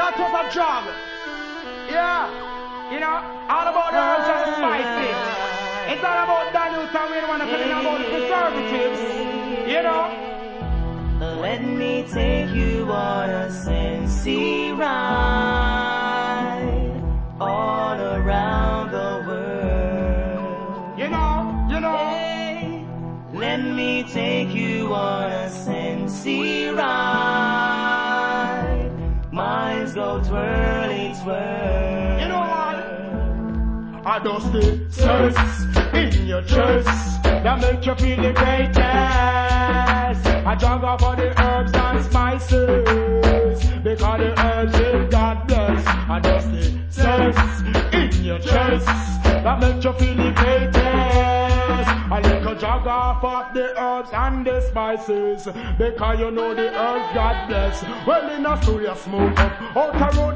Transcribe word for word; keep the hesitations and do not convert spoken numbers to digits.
that was a job. Yeah. You know, all about the herbs and the spices. It's all about Daniel Tawin, one of them about the preservatives. You know. Let me take you on a Sensi ride all around the world. You know, you know. Hey, let me take you on a Sensi ride. Minds go twirly twirl. You know what? I just the sense in your chest that make you feel the greatness. I drag off all the herbs and spices because the herbs will God bless. I just the sense in your chest that make you feel the greatest. A little drag off of the herbs and the spices because you know the herbs God bless. Well, in a studio smoke up out a road.